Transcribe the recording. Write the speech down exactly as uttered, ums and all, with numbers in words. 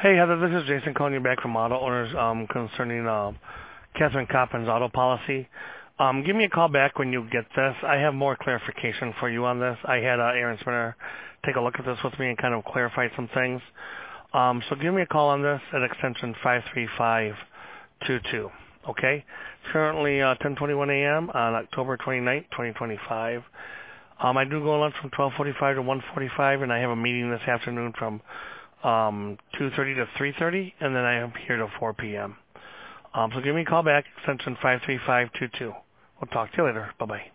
Hey, Heather, this is Jason calling you back from Auto Owners um, concerning uh, Catherine Coppin's auto policy. Um, give me a call back when you get this. I have more clarification for you on this. I had uh, Aaron Spinner take a look at this with me and kind of clarify some things. Um, so give me a call on this at extension five three five two two. Okay? It's currently uh, ten twenty-one a m on October twenty-ninth, twenty twenty-five. Um, I do go lunch from twelve forty-five to one forty-five, and I have a meeting this afternoon from um, two thirty to three thirty, and then I am here till four p m Um, so give me a call back, extension five three five two two. We'll talk to you later. Bye-bye.